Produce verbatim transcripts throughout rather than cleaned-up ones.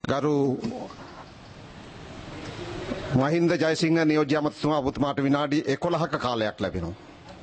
ගරු මහින්ද ජයසිංහ නියෝජ්‍ය අමාත්‍යතුමා ඔබතුමාට විනාඩි එකොළහක කාලයක් ලැබෙනවා.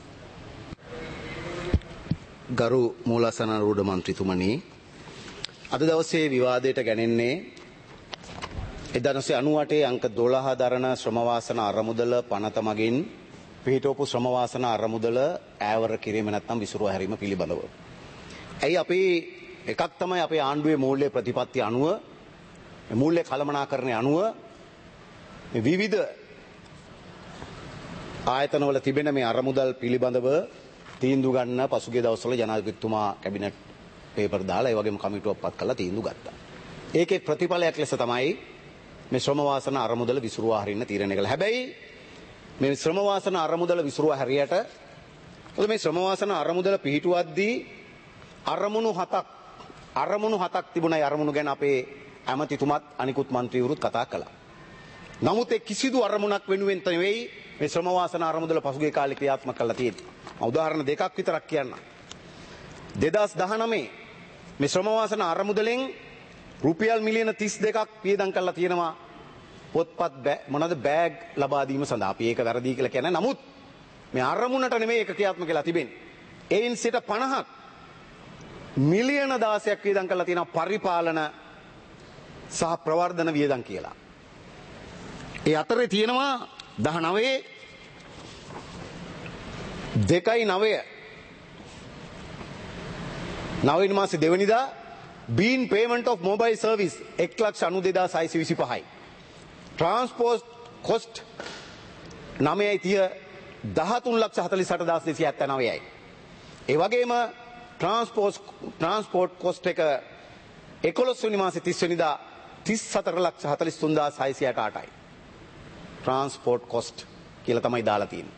ගරු මූලසනාරූඪ මන්ත්‍රීතුමනි, අද දවසේ විවාදයට ගැනෙන්නේ එක්දහස් නවසිය අනූඅටේ අංක දොළහ දරන ශ්‍රමවාසන අරමුදල පනත මගින් පිහිටවපු ශ්‍රමවාසන අරමුදල ඈවර කිරීම නැත්නම් විසිරුවා හැරීම පිළිබඳව. ඇයි අපි එකක් තමයි අපේ ආණ්ඩුවේ මූල්‍ය ප්‍රතිපත්ති අනුව මූල්‍ය කළමනාකරණය අනුව විවිධ ආයතනවල තිබෙන මේ අරමුදල් පිළිබඳව තීන්දුව ගන්න පසුගිය දවස්වල ජනාධිපතිතුමා කැබිනට් පේපර් දාලා ඒ වගේම කමිටුවක් පත් කරලා තීන්දුව ගත්තා. ඒකේ ප්‍රතිඵලයක් ලෙස තමයි මේ ශ්‍රම වාසන අරමුදල විසිරුවා හරින්න තීරණය කළා. හැබැයි මේ ශ්‍රම වාසන අරමුදල විසිරුවා හැරියට මොකද මේ ශ්‍රම වාසන අරමුදල පිහිටුවද්දී අරමුණු හතක් අරමුණු හතක් තිබුණා. ඒ අරමුණු ගැන අපේ ඇමතිතුමත් අනිකුත් മന്ത്രിවරුත් කතා කළා. නමුත් ඒ කිසිදු අරමුණක් වෙනුවෙන් නෙවෙයි මේ ශ්‍රම වාසන අරමුදල පසුගිය කාලේ ක්‍රියාත්මක කරලා තියෙන්නේ. මම උදාහරණ දෙකක් විතරක් කියන්නම්. දෙදහස් දහනවය මේ ශ්‍රම වාසන අරමුදලෙන් රුපියල් මිලියන තිස් දෙකක් වියදම් කරලා තියෙනවා පොත්පත් මොනවාද බෑග් ලබා දීම සඳහා. අපි ඒක වැරදි කියලා කියන්නේ. නමුත් මේ අරමුණට නෙමෙයි ඒක ක්‍රියාත්මක වෙලා තිබෙන්නේ. ඒයින් සිට පනහක් මිලියන දාසයක් වියදම් කරලා තියෙනවා පරිපාලන සහ ප්‍රවර්ධන වියදම් කියලා. ඒ අතරේ තියෙනවා දහනවයේ දෙකයි නවය නවවෙනි මාසේ දෙවනිදා been payment of mobile service එක් ලක්ෂ අනූ දෙදාස් හයසිය විසිපහයි. ට්‍රාන්ස්පෝර්ට් කොස්ට් නවයයි තිය දහතුන් ලක්ෂ හතළිස් අට හදාස් දෙසිය හැත්තෑනවයයි. ඒ වගේම ට්‍රාන්ස්පෝර්ට් ට්‍රාන්ස්පෝර්ට් කොස්ට් එක එකොළොස් වෙනි මාසේ තිස් වෙනිදා තිස් හතර ලක්ෂ හතළිස් තුන් හදාස් හයසිය අටයි. ට්‍රාන්ස්පෝර්ට් කොස්ට් කියලා තමයි දාලා තියෙන්නේ.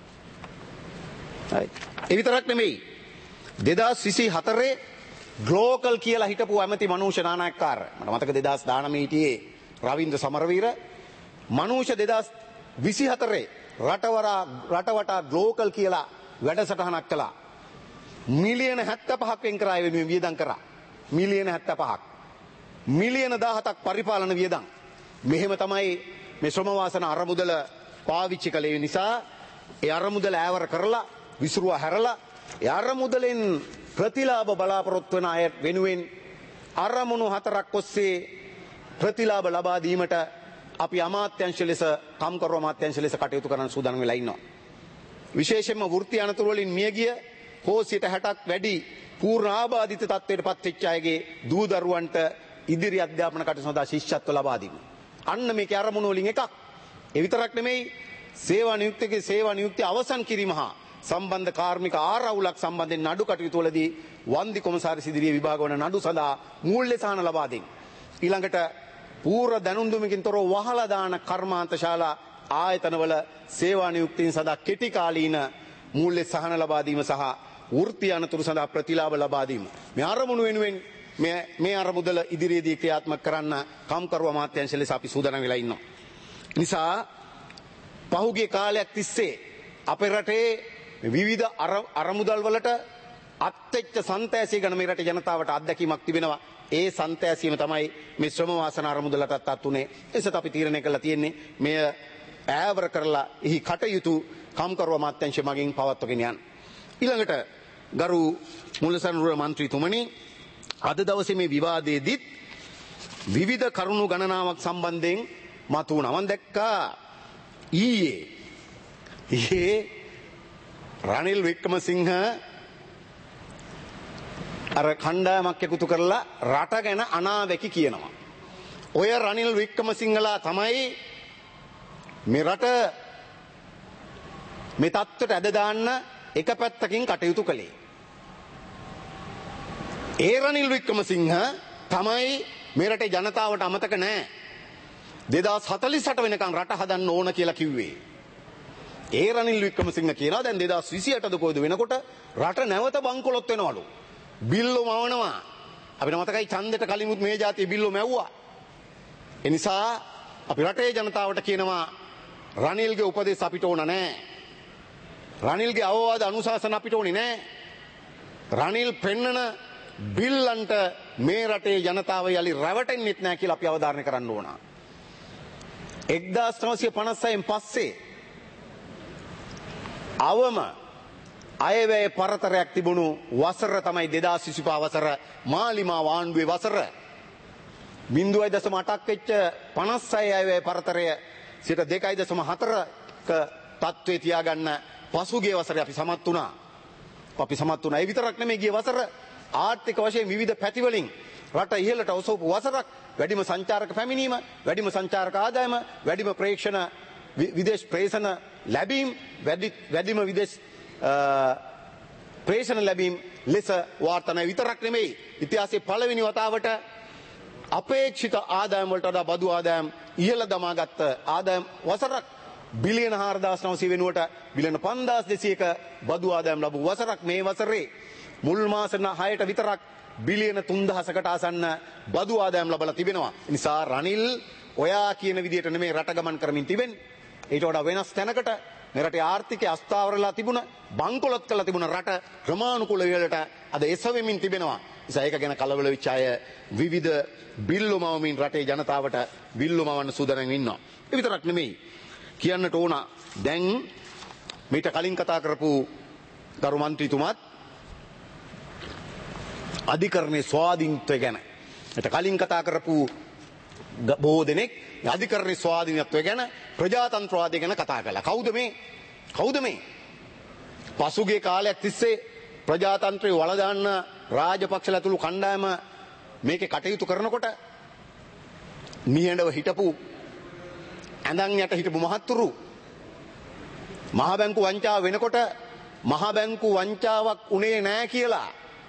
හරි. ඒ විතරක් නෙමෙයි. දෙදහස් විසි හතරේ ග්ලෝකල් කියලා හිටපු ඇමති මනෝෂ නානායක්කාර. මට මතක දෙදහස් දානවයේ හිටියේ රවින්ද්‍ර සමරවීර. මනෝෂ දෙදහස් විසි හතරේ රටවරා රටවටා ග්ලෝකල් කියලා වැඩසටහනක් කළා. මිලියන හැත්තෑපහක් වෙන් කරා වෙනුවෙන් වියදම් කරා. මිලියන හැත්තෑපහක්. මිලියන දාහතක් පරිපාලන වියදම්. මෙහෙම තමයි මේ ශ්‍රම වාසන අරමුදල පාවිච්චි කළේ. නිසා ඒ අරමුදල ඈවර කරලා විසිරුවා හැරලා ඒ අරමුදලෙන් ප්‍රතිලාභ බලාපොරොත්තු වන අය වෙනුවෙන් අරමුණු හතරක් ඔස්සේ ප්‍රතිලාභ ලබා දීමට අපි අමාත්‍යංශ ලෙස කම්කරු අමාත්‍යංශ ලෙස කටයුතු කරන්න සූදානම් වෙලා ඉන්නවා. විශේෂයෙන්ම වෘත්ති අනතුරු වලින් මියගිය හෝ සිට හැටක් වැඩි පූර්ණ ආබාධිත තත්ත්වයට පත් වෙච්ච අයගේ දූ දරුවන්ට ඉදිරි අධ්‍යාපන කටයුතු සඳහා ශිෂ්‍යත්ව ලබා දීම. අන්න මේකේ අරමුණු වලින් එකක්. ඒ විතරක් නෙමෙයි සේවා නියුක්තියගේ සේවා නියුක්තිය අවසන් කිරීම හා සම්බන්ධ කාර්මික ආරවුලක් සම්බන්ධයෙන් නඩු කටයුතු වලදී වන්දි කොමසාරිස් ඉදිරියේ විභාග වන නඩු සඳහා මූල්‍ය සහන ලබා දෙන්න. ඊළඟට පූර්ව දැනුම් දුමකින් තොරව වහලා දාන කර්මාන්ත ශාලා ආයතනවල සේවා නියුක්තීන් සඳහා කෙටි කාලීන මූල්‍ය සහන ලබා දීම සහ වෘත්ති අනතුරු සඳහා ප්‍රතිලාභ ලබා දීම. මේ අරමුණු වෙනුවෙන් මේ මේ අරමුදල ඉදිරියේදී ක්‍රියාත්මක කරන්න කම්කරු අමාත්‍යාංශ ලෙස අපි සූදානම් වෙලා ඉන්නවා. නිසා පහුගිය කාලයක් තිස්සේ අපේ රටේ විවිධ අරමුදල් වලට අත්වෙච්ච සන්තෑසිය ගැන මේ රටේ ජනතාවට අත්දැකීමක් තිබෙනවා. ඒ සන්තෑසියම තමයි මේ ශ්‍රම වාසන අරමුදලටත් අත් උනේ. එසත් අපි තීරණය කළා තියෙන්නේ මෙය ඈවර කරලා එහි කටයුතු කම්කරු අමාත්‍යාංශ මගින් පවත්වාගෙන යන්න. ඊළඟට ගරු මූලසනරුව මන්ත්‍රීතුමනි, අද දවසේ මේ විවාදයේදීත් විවිධ කරුණු ගණනාවක් සම්බන්ධයෙන් මතුවුණා. මම දැක්කා ඊයේ ඊයේ රනිල් වික්‍රමසිංහ අර කණ්ඩායමක් එකතු කරලා රට ගැන අනාවැකි කියනවා. ඔය රනිල් වික්‍රමසිංහලා තමයි මේ රට මේ තත්ත්වයට ඇද දාන්න එක පැත්තකින් කටයුතු කළේ. ඒ රනිල් වික්‍රමසිංහ තමයි මේ රටේ ජනතාවට අමතක නැහැ. දෙදහස් හතළිස් අට වෙනකන් රට හදන්න ඕන කියලා කිව්වේ. ඒ රනිල් වික්‍රමසිංහ කියනවා දැන් දෙදහස් විසි අටද කොයිද වෙනකොට රට නැවත බංකොලොත් වෙනවලු. බිල්ලෝ මවනවා. අපිට මතකයි ඡන්දෙට කලිමුත් මේ જાතිය බිල්ලෝ මැව්වා. ඒ නිසා අපි රටේ ජනතාවට කියනවා රනිල්ගේ උපදෙස් අපිට ඕන නැහැ. රනිල්ගේ අවවාද අනුශාසන අපිට ඕනේ නැහැ. රනිල් පෙන්නන බිල්ලන්ට මේ රටේ ජනතාව යලි රැවටෙන්නෙත් නැහැ කියලා අපි අවධාරණය කරන්න ඕන. එක්දාස් නවසිය පනස්හයෙන් පස්සේ අවම අයවැය පරතරයක් තිබුණු වසර තමයි දෙදාස් විසිපහ වසර මාලිමා ආණ්ඩුවේ වසර. බිංදුවයි දශම අටක් වෙච්ච පනස්හය අයවැය පරතරය සිට දෙකයි දශම හතරක තත්ත්වයේ තියාගන්න පසුගිය වසරේ අපි සමත් වුණා. අපි සමත් වුණා. ඒ විතරක් නෙමෙයි ගිය වසර ආර්ථික වශයෙන් විවිධ පැතිවලින් රට ඉහළට ඔසවපු වසරක්. වැඩිම සංචාරක පැමිණීම, වැඩිම සංචාරක ආදායම, වැඩිම ප්‍රේක්ෂණ විදේශ ප්‍රේෂණ ලැබීම්, වැඩිම විදේශ ප්‍රේෂණ ලැබීම් ලෙස වාර්තාන විතරක් නෙමෙයි. ඉතිහාසයේ පළවෙනි වතාවට අපේක්ෂිත ආදායම් වලට වඩා බදු ආදායම් ඉහළ දමාගත් ආදායම් වසරක්. බිලියන හාරදාස් නවසිය වෙනුවට බිලියන පන්දාස් දෙසීයක බදු ආදායම් ලැබු වසරක් මේ වසරේ. මුල් මාස හයට විතරක් බිලියන තුන්දහසකට ආසන්න බදු ආදායම් ලබලා තිබෙනවා. නිසා රනිල් ඔයා කියන විදිහට නෙමෙයි රට ගමන් කරමින් තිබෙන්නේ. ඊට වඩා වෙනස් තැනකට මේ රටේ ආර්ථිකය අස්ථාවරලා තිබුණ, බංකොලොත් කරලා තිබුණ රට ක්‍රමානුකූල වේලට අද එසවෙමින් තිබෙනවා. නිසා ඒක ගැන කලබල වෙච්ච අය විවිධ බිල්ලු මවමින් රටේ ජනතාවට බිල්ලු මවන්න සූදානම් ඉන්නවා. ඒ විතරක් නෙමෙයි කියන්නට ඕන දැන් මීට කලින් කතා කරපු ගරු මන්ත්‍රීතුමත් අධිකරණයේ ස්වාධීනත්වය ගැන මීට කලින් කතා කරපු බොහෝ දෙනෙක් අධිකරණයේ ස්වාධීනත්වය ගැන ප්‍රජාතන්ත්‍රවාදය ගැන කතා කළා. කවුද මේ? කවුද මේ? පසුගිය කාලයක් තිස්සේ ප්‍රජාතන්ත්‍රය වළදාන්න රාජපක්ෂලා ඇතුළු කණ්ඩායම මේකේ කටයුතු කරනකොට නිහඬව හිටපු ඇඳන් යට හිටපු මහත්තුරු මහ බැංකු වංචාව වෙනකොට මහ බැංකු වංචාවක් උනේ නැහැ කියලා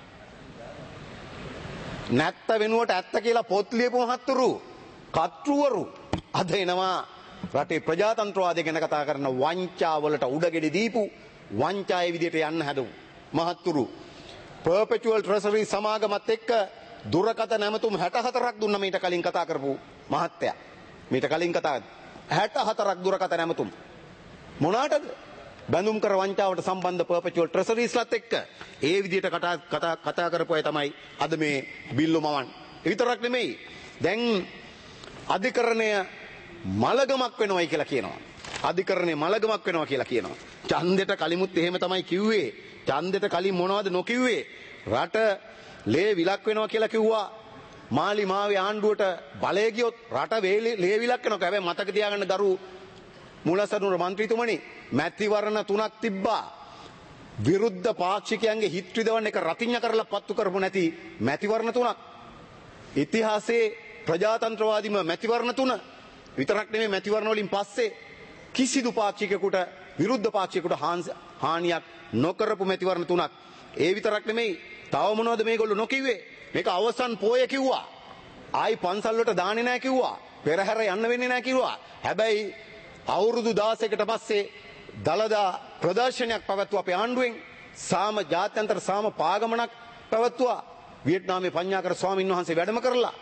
නැත්ත වෙනුවට ඇත්ත කියලා පොත් ලියපු මහත්තුරු කර්තෘවරු අද එනවා රටේ ප්‍රජාතන්ත්‍රවාදය ගැන කතා කරන වංචාවලට උඩගෙඩි දීපු වංචාවේ විදියට යන්න හැදු මහත්තුරු perpetual treasury සමාගමත් එක්ක දුරකථන නැමතුම් හැට හතරක් දුන්නා මීට කලින් කතා කරපු මහත්තයා. මීට කලින් කතා හැට හතරක් දුරකථන නැමතුම් මොනකටද? බැඳුම් කර වංචාවට සම්බන්ධ perpetual treasuries-ලත් එක්ක ඒ විදියට කතා කතා කතා කරපු අය තමයි අද මේ බිල්ලු මවන්නේ. ඒ විතරක් නෙමෙයි දැන් අධිකරණය මලගමක් වෙනවයි කියලා කියනවා. අධිකරණය මලගමක් වෙනවා කියලා කියනවා. ඡන්දෙට කලිමුත් එහෙම තමයි කිව්වේ. ඡන්දෙට කලින් මොනවද නොකිව්වේ? රට ලේ විලක් වෙනවා කියලා කිව්වා. මාලි මාවේ ආණ්ඩුවට බලය ගියොත් රට ලේ විලක් වෙනවා. හැබැයි මතක තියාගන්න ගරු මූලසතුරු මන්ත්‍රීතුමනි මැතිවරණ තුනක් තිබ්බා. විරුද්ධ පාක්ෂිකයන්ගේ හිත් රිදවන්න එක රතිඤ්ඤ කරලා පත්තු කරපු නැති මැතිවරණ තුනක්. ඉතිහාසයේ ප්‍රජාතන්ත්‍රවාදීම මැතිවරණ තුන විතරක් නෙමෙයි මැතිවරණ වලින් පස්සේ කිසිදු පාක්ෂිකයෙකුට විරුද්ධ පාක්ෂිකයෙකුට හානියක් නොකරපු මැතිවරණ තුනක්. ඒ විතරක් නෙමෙයි තව මොනවද මේගොල්ලෝ නොකිව්වේ? මේක අවසන් පෝය කිව්වා. ආයි පන්සල් වලට දාන්නේ නැහැ කිව්වා. පෙරහැර යන්න වෙන්නේ නැහැ කිව්වා. හැබැයි අවුරුදු දාසයකට පස්සේ දලදා ප්‍රදර්ශනයක් පැවැත්වුවා අපේ ආණ්ඩුවෙන්. සාම ජාත්‍යන්තර සාම පාගමනක් පැවැත්වුවා. වියට්නාමයේ පඤ්ඤාකර ස්වාමීන් වහන්සේ වැඩම කරලා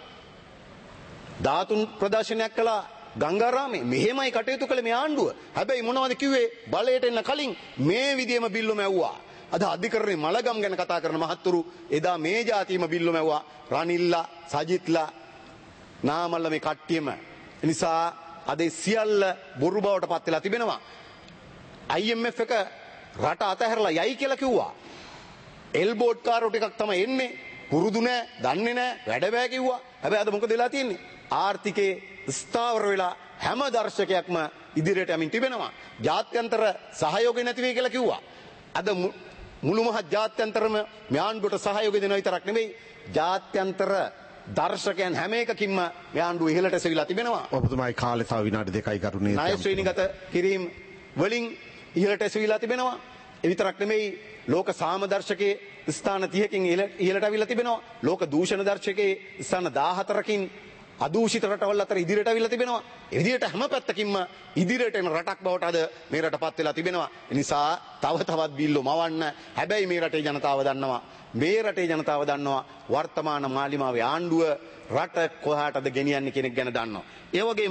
ධාතුන් ප්‍රදර්ශනයක් කළා ගංගාරාමේ. මෙහෙමයි කටයුතු කළේ මේ ආණ්ඩුව. හැබැයි මොනවද කිව්වේ? බලයට එන්න කලින් මේ විදියම බිල්ලු මැව්වා. අද අධිකරණයේ මලගම් ගැන කතා කරන මහත්තුරු එදා මේ જાතියම බිල්ලු මැව්වා. රනිල්ලා, සජිත්ලා, නාමල්ල මේ කට්ටියම. නිසා අද සියල්ල බොරු බවට පත් වෙලා තිබෙනවා. I M F එක රට අතහැරලා යයි කියලා කිව්වා. එල්බෝඩ් කාරෝ ටිකක් තමයි එන්නේ. පුරුදු නැහැ, දන්නේ නැහැ, වැඩ බෑ කිව්වා. හැබැයි අද මොකද වෙලා තියෙන්නේ? ආර්ථිකේ ස්ථාවර වෙලා හැම දර්ශකයක්ම ඉදිරියට යමින් තිබෙනවා. ජාත්‍යන්තර සහයෝගය නැති වෙයි කියලා කිව්වා. අද මුළු මහත් ජාත්‍යන්තරම මේ ආණ්ඩුවට සහයෝගය දෙනවා විතරක් නෙමෙයි ජාත්‍යන්තර දර්ශකයන් හැම එකකින්ම මේ ආණ්ඩුව ඉහළට එසවිලා තිබෙනවා. ඔබතුමායි කාලේ තව විනාඩි දෙකයි කරුණේ. ණය ශ්‍රේණිගත කිරීම වලින් ඉහළට එසවිලා තිබෙනවා. ඒ විතරක් නෙමෙයි ලෝක සාම දර්ශකයේ ස්ථාන තිහකින් ඉහළට අවිලා තිබෙනවා. ලෝක දූෂණ දර්ශකයේ ස්ථාන දාහතරකින් අදූෂිත රටවල් අතර ඉදිරියට අවිලා තිබෙනවා. ඒ විදිහට හැම පැත්තකින්ම ඉදිරියට එන රටක් බවට අද මේ රටපත් වෙලා තිබෙනවා. ඒ නිසා තව තවත් බිල්ලෝ මවන්න. හැබැයි මේ රටේ ජනතාව දන්නවා. මේ රටේ ජනතාව දන්නවා වර්තමාන මාලිමාවේ ආණ්ඩුව රට කොහාටද ගෙනියන්නේ කෙනෙක් ගැන දන්නවා. ඒ වගේම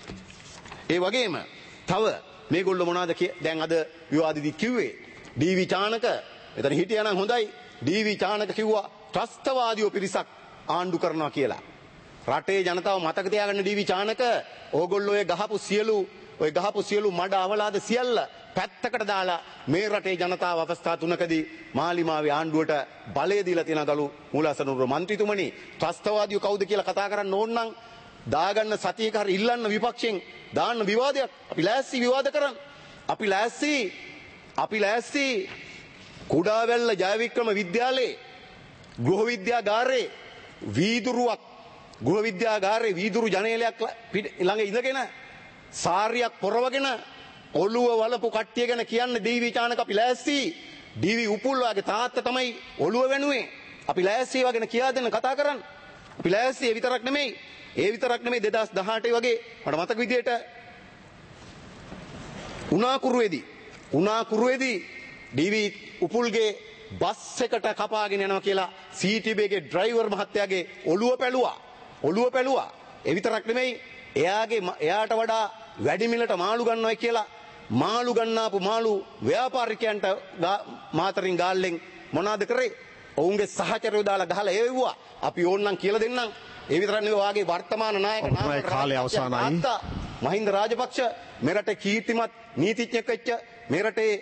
ඒ වගේම තව මේගොල්ලෝ මොනවද දැන් අද විවාදෙදි කිව්වේ? ඩී වී චානක එතන හිටියා නම් හොඳයි. ඩී වී චානක කිව්වා ත්‍රස්තවාදීව පිරිසක් ආණ්ඩු කරනවා කියලා. රටේ ජනතාව මතක තියාගන්න ඩීවී චානක ඕගොල්ලෝ ඔය ගහපු සියලු ඔය ගහපු සියලු මඩ අවලාද සියල්ල පැත්තකට දාලා මේ රටේ ජනතාව අවස්ථා තුනකදී මාලිමාවේ ආණ්ඩුවට බලය දීලා තියෙන ගලු මූලාසනරුව මන්ත්‍රීතුමනි ත්‍රස්තවාදියෝ කවුද කියලා කතා කරන්න ඕන නම් දාගන්න සතියක හරි ඉල්ලන්න විපක්ෂයෙන් දාන්න විවාදයක් අපි ලෑස්ති විවාද කරන්න අපි ලෑස්ති අපි ලෑස්ති කුඩාවැල්ල ජයවික්‍රම විද්‍යාලයේ ගෘහ විද්‍යාගාරයේ වීදුරුවක් ගෘහ විද්‍යාගාරයේ වීදුරු ජනේලයක් ළඟ ඉඳගෙන සාරියක් පොරවගෙන ඔළුව වලපු කට්ටිය ගැන කියන්න ඩීවී චානක අපි ලෑස්ති ඩීවී උපුල් වගේ තාත්තා තමයි ඔළුව වෙනුවේ අපි ලෑස්ති ඒවා ගැන කියා දෙන්න කතා කරන්න අපි ලෑස්ති ඒ විතරක් නෙමෙයි ඒ විතරක් නෙමෙයි දෙදාස් දහඅට වගේ මට මතක විදියට උනාකුරුවේදී උනාකුරුවේදී ඩීවී උපුල්ගේ බස් එකට කපාගෙන යනවා කියලා සීටීබීගේ ඩ්‍රයිවර් මහත්තයාගේ ඔළුව පැලුවා ඔළුව පැලුවා ඒ විතරක් නෙමෙයි එයාගේ එයාට වඩා වැඩි මිලට මාළු ගන්නවයි කියලා මාළු ගන්නාපු මාළු ව්‍යාපාරිකයන්ට මාතරින් ගාල්ලෙන් මොනවද කරේ ඔවුන්ගේ සහචරයෝ දාලා ගහලා එව්වා අපි ඕන්නම් කියලා දෙන්නම් ඒ විතරක් නෙවෙයි වාගේ වර්තමාන නායක නායක කාලය අවසానයි මහින්ද රාජපක්ෂ මෙරටේ කීර්තිමත් නීතිඥයෙක් වෙච්ච මෙරටේ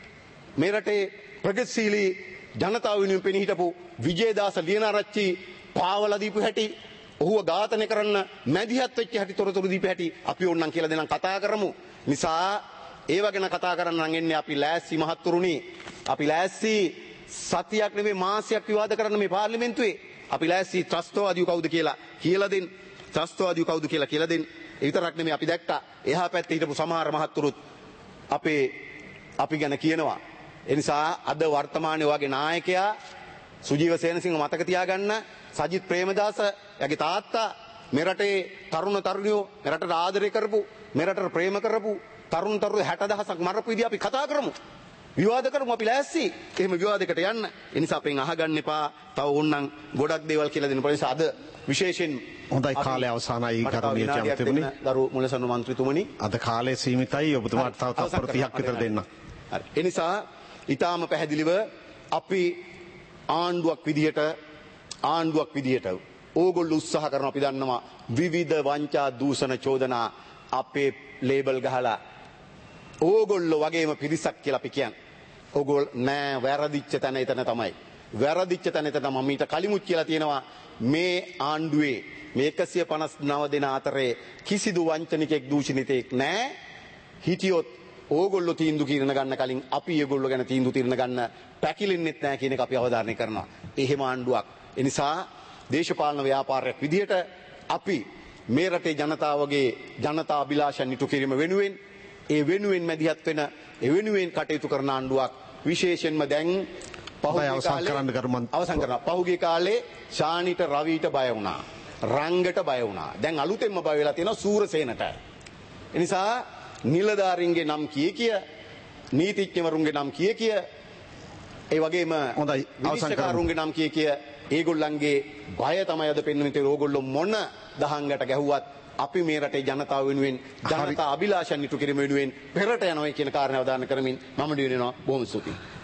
මෙරටේ ප්‍රගතිශීලී ජනතාව වෙනුවෙන් පෙනී හිටපු විජේදාස ලියනාරච්චි පාවලා දීපු හැටි ඔහුව ඝාතනය කරන්න මැදිහත් වෙච්ච හැටි තොරතුරු දීපු හැටි අපි ඕන්නම් කියලා දෙනම් කතා කරමු නිසා ඒව ගැන කතා කරන්න නම් එන්නේ අපි ලෑස්ති මහත්තුරුනි අපි ලෑස්ති සතියක් නෙමෙයි මාසයක් විවාද කරන්න මේ පාර්ලිමේන්තුවේ අපි ලෑස්ති ත්‍රස්තවාදියෝ කවුද කියලා කියලා දෙන්න ත්‍රස්තවාදියෝ කවුද කියලා කියලා දෙන්න ඒ විතරක් නෙමෙයි අපි දැක්කා එහා පැත්තේ හිටපු සමහර මහත්තුරුත් අපේ අපි ගැන කියනවා ඒ නිසා අද වර්තමානයේ වගේ නායකයා සුජීව සේනසිංහ මතක තියාගන්න සජිත් ප්‍රේමදාස යගේ තාත්තා මෙරටේ තරුණ තරුණියෝ මෙරටට ආදරය කරපු මෙරටට ප්‍රේම කරපු තරුණ තරුණියෝ හැට දහසක් මරපු විදිහ අපි කතා කරමු විවාද කරමු අපි ලෑස්ති එහෙම විවාදයකට යන්න ඒ නිසා අපෙන් අහගන්න එපා තව ඕන්නම් ගොඩක් දේවල් කියලා දෙන්න පුළුවන් නිසා අද විශේෂයෙන් හොඳයි කාලය අවසానයි කරුණීය ජනතෙමනි දරු මුලසනු මන්ත්‍රීතුමනි අද කාලය සීමිතයි ඔබතුමාට තව තත්පර තිහක් විතර දෙන්න හරි ඒ නිසා ඊටාම පැහැදිලිව අපි ආණ්ඩුවක් විදියට ආණ්ඩුවක් විදියට ඕගොල්ලෝ උත්සාහ කරනවා අපි දන්නවා විවිධ වංචා දූෂණ චෝදනා අපේ ලේබල් ගහලා ඕගොල්ලෝ වගේම පිරිසක් කියලා අපි කියන්නේ ඕගොල්ලෝ නෑ වැරදිච්ච තැන එතන තමයි වැරදිච්ච තැන එතන මම ඊට කලිමුත් කියලා තියෙනවා මේ ආණ්ඩුවේ මේ එකසිය පනස් නව දෙනා අතරේ කිසිදු වංචනිකෙක් දූෂණිතෙක් නෑ හිටියොත් ඕගොල්ලෝ තීන්දුව කිරණ ගන්න කලින් අපි ඒගොල්ලෝ ගැන තීන්දුව తీරන ගන්න පැකිලෙන්නෙත් නැහැ කියන එක අපි අවධාරණය කරනවා. එහෙම ආණ්ඩුවක්. ඒ නිසා දේශපාලන ව්‍යාපාරයක් විදිහට අපි මේ රටේ ජනතාවගේ ජනතා අභිලාෂයන් ඉටු කිරීම වෙනුවෙන් ඒ වෙනුවෙන් මැදිහත් වෙන ඒ වෙනුවෙන් කටයුතු කරන ආණ්ඩුවක් විශේෂයෙන්ම දැන් පහුගිය අවසන් කරන්න කරුමන් අවසන් කරනවා. පහුගිය කාලේ ශානිට රවිට බය වුණා. රංගට බය වුණා. දැන් අලුතෙන්ම බය වෙලා තියෙනවා සූරසේනට. ඒ නිසා නිලධාරීන්ගේ නම් කිය කිය නීතිඥවරුන්ගේ නම් කිය කිය ඒ වගේම හොඳයි අවසන් විනිශ්චයකාරුන්ගේ නම් කිය කිය ඒගොල්ලන්ගේ බය තමයි අද පෙන්වන්නේ ඕගොල්ලෝ මොන දහංගට ගැහුවත් අපි මේ රටේ ජනතාව වෙනුවෙන් ජනතා අභිලාෂයන් ඉටු කිරීම වෙනුවෙන් පෙරට යනවා කියන කාරණාව දාන්න කරමින් මම දිනනවා බොහොම ස්තුතියි